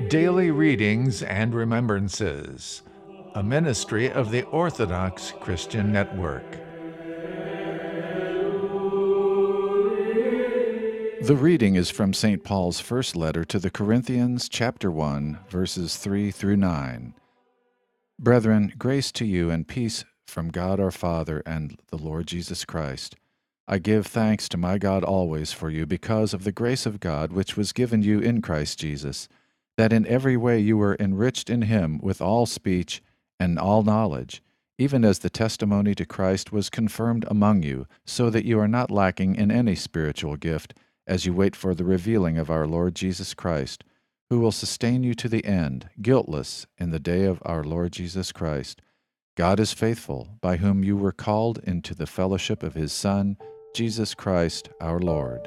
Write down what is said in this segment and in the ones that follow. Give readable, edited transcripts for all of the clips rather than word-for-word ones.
Daily Readings and Remembrances, a ministry of the Orthodox Christian Network. The reading is from St. Paul's first letter to the Corinthians, chapter 1, verses 3 through 9. Brethren, grace to you and peace from God our Father and the Lord Jesus Christ. I give thanks to my God always for you because of the grace of God which was given you in Christ Jesus, that in every way you were enriched in him with all speech and all knowledge, even as the testimony to Christ was confirmed among you, so that you are not lacking in any spiritual gift, as you wait for the revealing of our Lord Jesus Christ, who will sustain you to the end, guiltless, in the day of our Lord Jesus Christ. God is faithful, by whom you were called into the fellowship of his Son, Jesus Christ our Lord.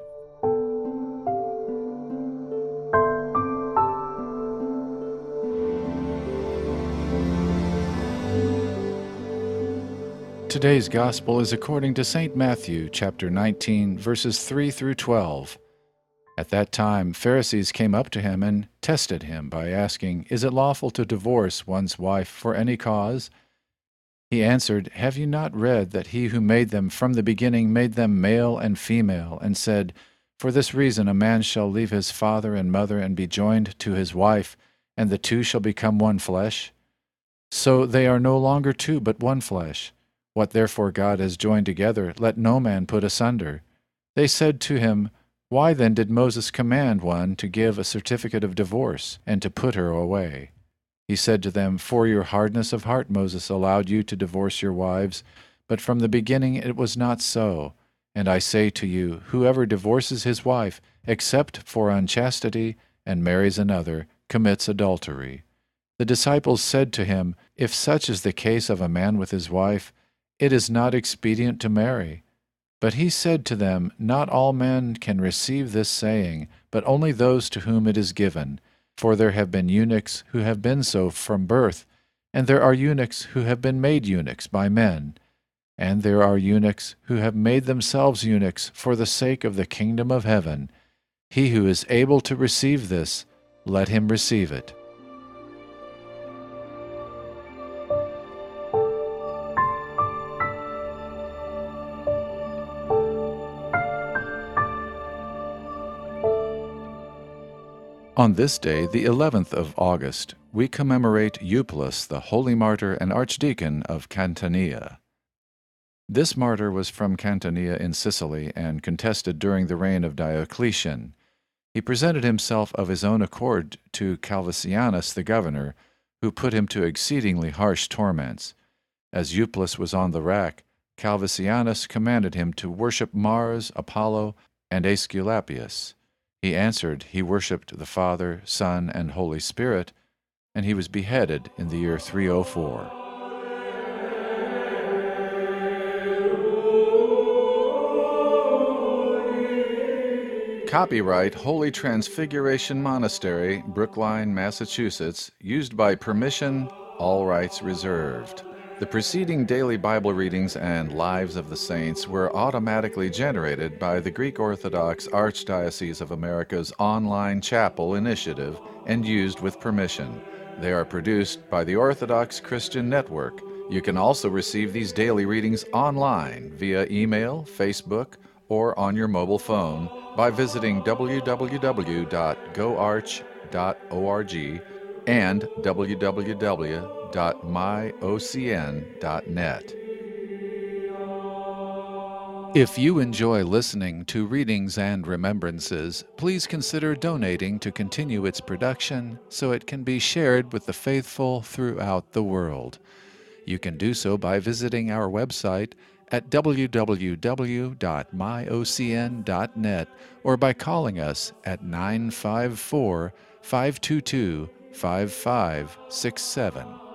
Today's Gospel is according to St. Matthew, chapter 19, verses 3 through 12. At that time, Pharisees came up to him and tested him by asking, "Is it lawful to divorce one's wife for any cause?" He answered, "Have you not read that he who made them from the beginning made them male and female, and said, 'For this reason a man shall leave his father and mother and be joined to his wife, and the two shall become one flesh'? So they are no longer two, but one flesh. What therefore God has joined together, let no man put asunder." They said to him, "Why then did Moses command one to give a certificate of divorce, and to put her away?" He said to them, "For your hardness of heart Moses allowed you to divorce your wives, but from the beginning it was not so. And I say to you, whoever divorces his wife, except for unchastity, and marries another, commits adultery." The disciples said to him, "If such is the case of a man with his wife, it is not expedient to marry." But he said to them, "Not all men can receive this saying, but only those to whom it is given. For there have been eunuchs who have been so from birth, and there are eunuchs who have been made eunuchs by men, and there are eunuchs who have made themselves eunuchs for the sake of the kingdom of heaven. He who is able to receive this, let him receive it." On this day, the 11th of August, we commemorate Euplus, the holy martyr and archdeacon of Catania. This martyr was from Catania in Sicily and contested during the reign of Diocletian. He presented himself of his own accord to Calvisianus the governor, who put him to exceedingly harsh torments. As Euplus was on the rack, Calvisianus commanded him to worship Mars, Apollo, and Aesculapius. He answered he worshipped the Father, Son, and Holy Spirit, and he was beheaded in the year 304. Copyright Holy Transfiguration Monastery, Brookline, Massachusetts, used by permission, all rights reserved. The preceding daily Bible readings and Lives of the Saints were automatically generated by the Greek Orthodox Archdiocese of America's online chapel initiative and used with permission. They are produced by the Orthodox Christian Network. You can also receive these daily readings online via email, Facebook, or on your mobile phone by visiting www.goarch.org and www.myocn.net. If you enjoy listening to Readings and Remembrances, please consider donating to continue its production so it can be shared with the faithful throughout the world. You can do so by visiting our website at www.myocn.net or by calling us at 954-522-5567.